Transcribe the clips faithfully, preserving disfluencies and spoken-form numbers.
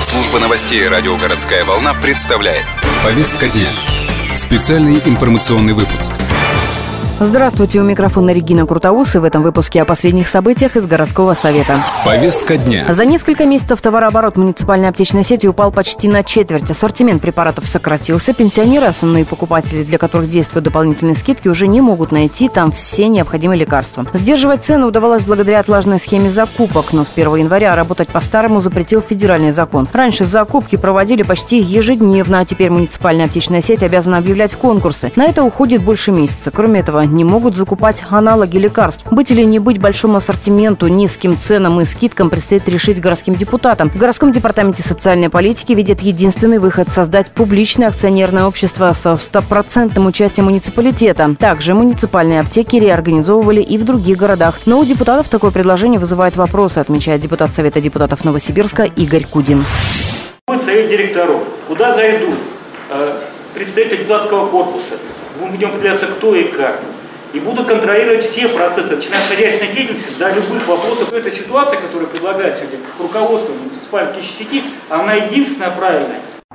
Служба новостей радио «Городская волна» представляет. Повестка дня. Специальный информационный выпуск. Здравствуйте, у микрофона Регина Крутоус, и в этом выпуске о последних событиях из городского совета. Повестка дня. За несколько месяцев товарооборот муниципальной аптечной сети упал почти на четверть. Ассортимент препаратов сократился. Пенсионеры, основные покупатели, для которых действуют дополнительные скидки, уже не могут найти там все необходимые лекарства. Сдерживать цены удавалось благодаря отлаженной схеме закупок, но с первого января работать по-старому запретил федеральный закон. Раньше закупки проводили почти ежедневно, а теперь муниципальная аптечная сеть обязана объявлять конкурсы. На это уходит больше месяца. Кроме этого, не могут закупать аналоги лекарств. Быть или не быть большому ассортименту, низким ценам и скидкам предстоит решить городским депутатам. В городском департаменте социальной политики видят единственный выход – создать публичное акционерное общество со стопроцентным участием муниципалитета. Также муниципальные аптеки реорганизовывали и в других городах. Но у депутатов такое предложение вызывает вопросы, отмечает депутат Совета депутатов Новосибирска Игорь Кудин. Будет совет директоров, куда зайдут э, представители депутатского корпуса. Мы будем определяться, кто и как. И будут контролировать все процессы, начиная с хозяйственной деятельности до любых вопросов. Эта ситуация, которую предлагает сегодня руководство муниципальной аптечной сети, она единственная правильная.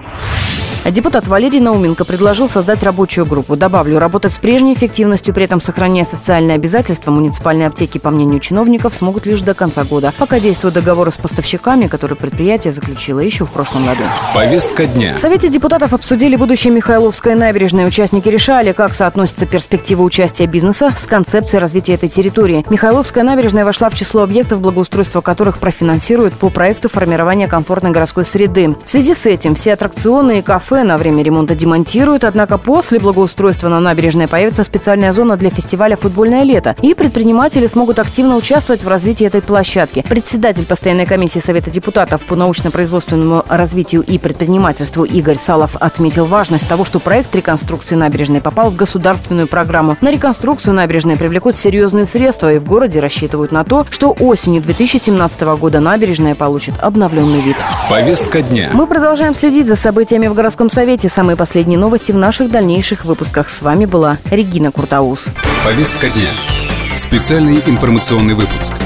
Депутат Валерий Науменко предложил создать рабочую группу. Добавлю, работать с прежней эффективностью, при этом сохраняя социальные обязательства, муниципальные аптеки, по мнению чиновников, смогут лишь до конца года. Пока действуют договоры с поставщиками, которые предприятие заключило еще в прошлом году. Повестка дня. В Совете депутатов обсудили будущее Михайловской набережной. Участники решали, как соотносится перспектива участия бизнеса с концепцией развития этой территории. Михайловская набережная вошла в число объектов, благоустройство которых профинансируют по проекту формирования комфортной городской среды. В связи с этим все аттракционы и кафе на время ремонта демонтируют, однако после благоустройства на набережной появится специальная зона для фестиваля «Футбольное лето», и предприниматели смогут активно участвовать в развитии этой площадки. Председатель постоянной комиссии Совета депутатов по научно-производственному развитию и предпринимательству Игорь Салов отметил важность того, что проект реконструкции набережной попал в государственную программу. На реконструкцию набережной привлекут серьезные средства, и в городе рассчитывают на то, что осенью две тысячи семнадцатого года набережная получит обновленный вид. Повестка дня. Мы продолжаем следить за событиями в городском совете. Самые последние новости в наших дальнейших выпусках. С вами была Регина Крутоус. Повестка дня. Специальный информационный выпуск.